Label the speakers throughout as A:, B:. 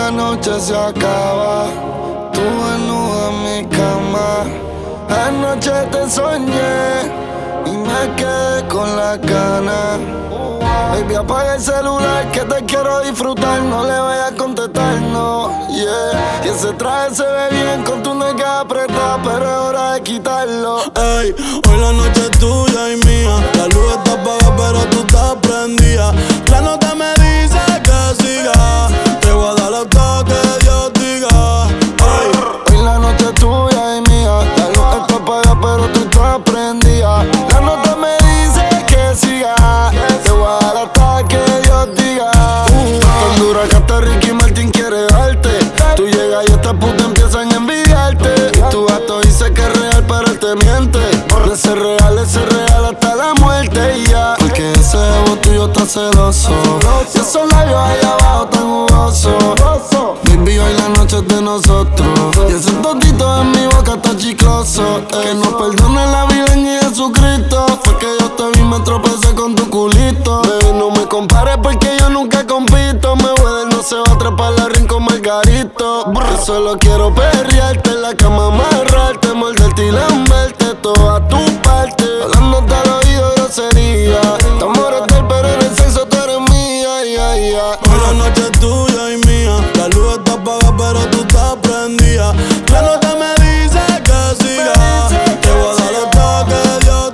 A: la noche se acaba, tú desnuda en mi cama. Anoche te soñé y me quedé con la gana. Baby, apaga el celular que te quiero disfrutar. No le vayas a contestar, no, yeah. Y ese traje se ve bien con tu nalga apretada, pero es hora de quitarlo.
B: Ey, hoy la noche es tuya y mía. La luz está apagada pero tú estás prendida. La nota me dice que siga. Te voy a dar hasta que Dios diga. Ey,
A: hoy la noche es tuya y mía. La luz está apagada pero tú estás prendida. La nota me dice que siga. Te voy a dar hasta que Dios diga. Tan dura que hasta Ricky Martin quiere darte. Tú llegas y estas putas empiezan a envidiarte. Y tu gato dice que es real pero él te miente. De ser real hasta la muerte y ya. Porque ese ego tuyo está celoso. Y esos labios allá abajo tan jugosos. Baby, hoy la noche es de nosotros. Y ese totito en mi boca está chicloso. Que nos perdone la vida en Jesucristo. Fue que yo te vi, me tropecé con tu culito. Baby, no me compares porque yo nunca compito. Me voy no se va a trepar la rin con Margarito. Yo solo quiero perrearte en la cama, amarrarte, morderte y lamberte toda tu parte. Hablándote al oído grosería. Te amores del pero en el sexo tú eres mía, yeah, yeah.
B: hoy la noche es tuya y mía. La luz está apagada pero tú estás prendida. La nota me dice que siga. Te voy a dar hasta que Dios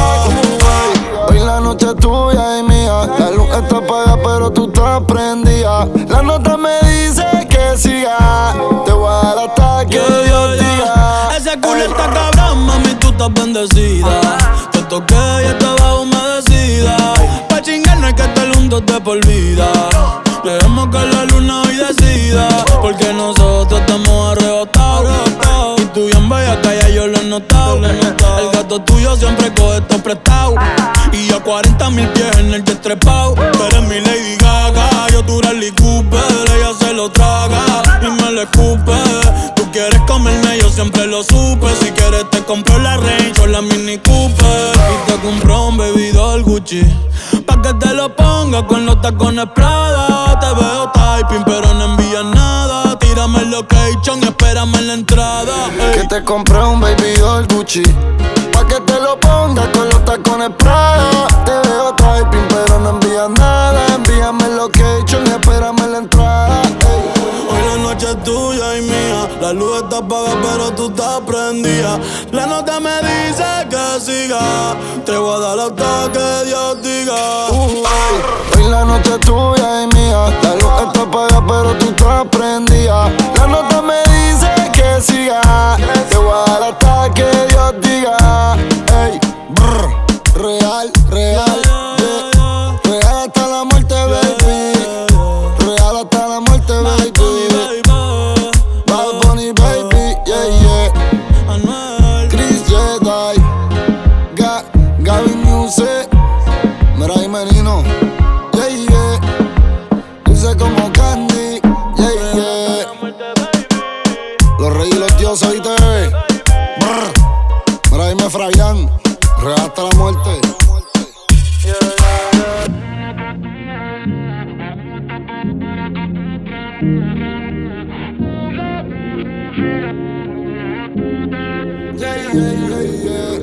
B: diga.
A: Hoy la noche es tuya y mía. La luz está apagada pero tú estás prendida. La nota me dice que siga. Te voy a dar hasta que Dios diga.
B: Ese culo está cabrón, mami, tú estás bendecida. Te toqué y estaba humedecida. Pa' chingar no hay que estar juntos de por vida. Dejemos que la luna hoy decida. Porque nosotros estamos arrebatados. Y tú bien bella que ya yo lo he notado. El gato tuyo siempre coge esto prestado. Y yo 40.000 pies en el jet trepao. Tú eres mi Lady Gaga, yo tu Bradley Cooper. Ella se lo traga y me lo escupe. Tú quieres comerme, yo siempre lo supe. Si quieres te compro la Range o la Mini Cooper. Y te compro un baby doll Gucci pa' que te lo ponga con los tacones Prada. Te veo typing pero no envías nada. Tírame el location y espérame en la entrada.
A: Que te compré un baby doll Gucci pa' que te lo pongas con los tacones Prada. Te veo typing pero no envías nada. Envíame el location y espérame en la entrada.
B: Hoy la noche es tuya y mía. La luz está apagada pero tú estás prendida. La nota me dice que siga. Te voy a dar hasta que Dios diga.
A: Hoy la noche es tuya y mía. La luz está apagada pero tú estás prendida. La nota me dice que siga. Te voy a dar hasta que Dios diga. Ey, brr, real, real, yeah. Real hasta la muerte, baby. Real hasta la muerte, baby. Bad Bunny, baby, yeah, yeah. Chris Jedi, Gaby Music, Mirai Menino, yeah, yeah. Dulce como Candy, yeah, yeah. Los reyes y los dioses, ¿oíste? Brr. Mira, dime Frayán, real hasta la muerte. Yeah, yeah, yeah, yeah.